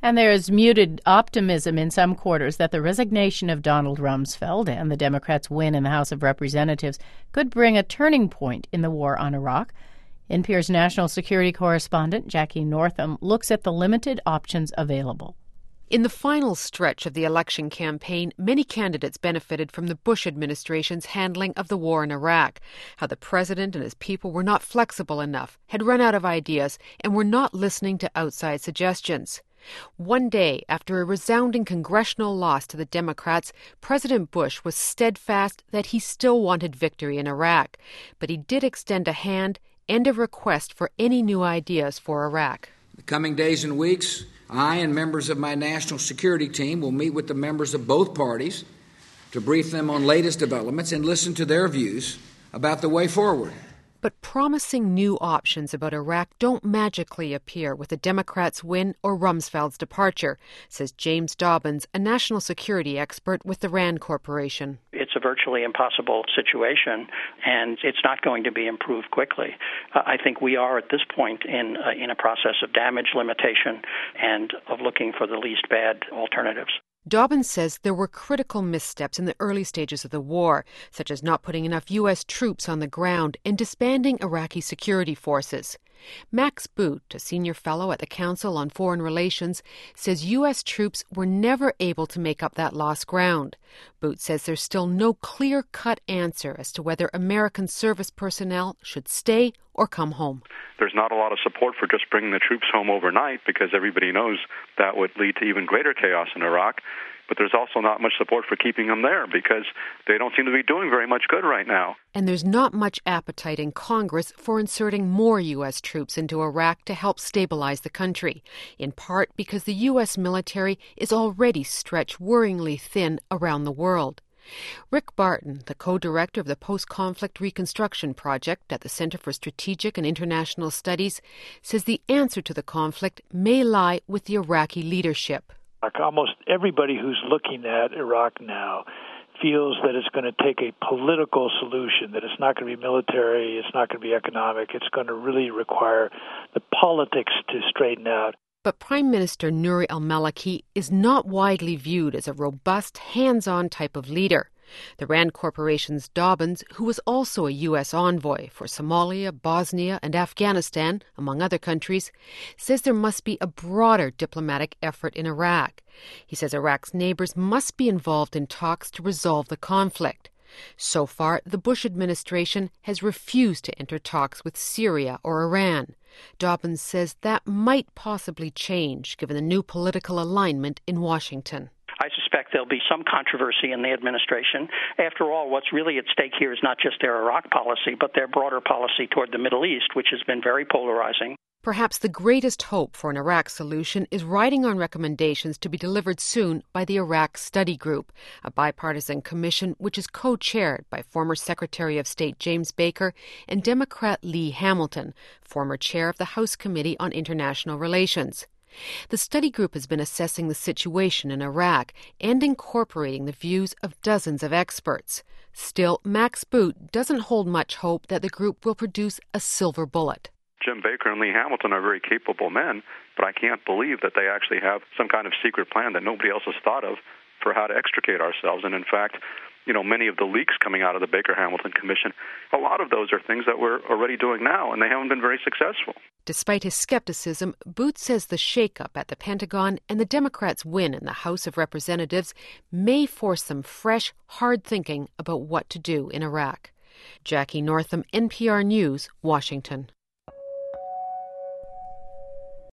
And there is muted optimism in some quarters that the resignation of Donald Rumsfeld and the Democrats' win in the House of Representatives could bring a turning point in the war on Iraq. NPR's national security correspondent, Jackie Northam, looks at the limited options available. In the final stretch of the election campaign, many candidates benefited from the Bush administration's handling of the war in Iraq, how the president and his people were not flexible enough, had run out of ideas, and were not listening to outside suggestions. One day after a resounding congressional loss to the Democrats, President Bush was steadfast that he still wanted victory in Iraq, but he did extend a hand and a request for any new ideas for Iraq. In the coming days and weeks, I and members of my national security team will meet with the members of both parties to brief them on latest developments and listen to their views about the way forward. But promising new options about Iraq don't magically appear with the Democrats' win or Rumsfeld's departure, says James Dobbins, a national security expert with the RAND Corporation. It's a virtually impossible situation, and it's not going to be improved quickly. I think we are at this point in a process of damage limitation and of looking for the least bad alternatives. Dobbins says there were critical missteps in the early stages of the war, such as not putting enough U.S. troops on the ground and disbanding Iraqi security forces. Max Boot, a senior fellow at the Council on Foreign Relations, says U.S. troops were never able to make up that lost ground. Boot says there's still no clear-cut answer as to whether American service personnel should stay or come home. There's not a lot of support for just bringing the troops home overnight because everybody knows that would lead to even greater chaos in Iraq. But there's also not much support for keeping them there because they don't seem to be doing very much good right now. And there's not much appetite in Congress for inserting more U.S. troops into Iraq to help stabilize the country, in part because the U.S. military is already stretched worryingly thin around the world. Rick Barton, the co-director of the Post-Conflict Reconstruction Project at the Center for Strategic and International Studies, says the answer to the conflict may lie with the Iraqi leadership. Almost everybody who's looking at Iraq now feels that it's going to take a political solution, that it's not going to be military, it's not going to be economic, it's going to really require the politics to straighten out. But Prime Minister Nouri al-Maliki is not widely viewed as a robust, hands-on type of leader. The RAND Corporation's Dobbins, who was also a U.S. envoy for Somalia, Bosnia, and Afghanistan, among other countries, says there must be a broader diplomatic effort in Iraq. He says Iraq's neighbors must be involved in talks to resolve the conflict. So far, the Bush administration has refused to enter talks with Syria or Iran. Dobbins says that might possibly change given the new political alignment in Washington. I suspect there'll be some controversy in the administration. After all, what's really at stake here is not just their Iraq policy, but their broader policy toward the Middle East, which has been very polarizing. Perhaps the greatest hope for an Iraq solution is riding on recommendations to be delivered soon by the Iraq Study Group, a bipartisan commission which is co-chaired by former Secretary of State James Baker and Democrat Lee Hamilton, former chair of the House Committee on International Relations. The study group has been assessing the situation in Iraq and incorporating the views of dozens of experts. Still, Max Boot doesn't hold much hope that the group will produce a silver bullet. Jim Baker and Lee Hamilton are very capable men, but I can't believe that they actually have some kind of secret plan that nobody else has thought of for how to extricate ourselves. And in fact, many of the leaks coming out of the Baker-Hamilton Commission, a lot of those are things that we're already doing now, and they haven't been very successful. Despite his skepticism, Boot says the shakeup at the Pentagon and the Democrats' win in the House of Representatives may force some fresh, hard thinking about what to do in Iraq. Jackie Northam, NPR News, Washington.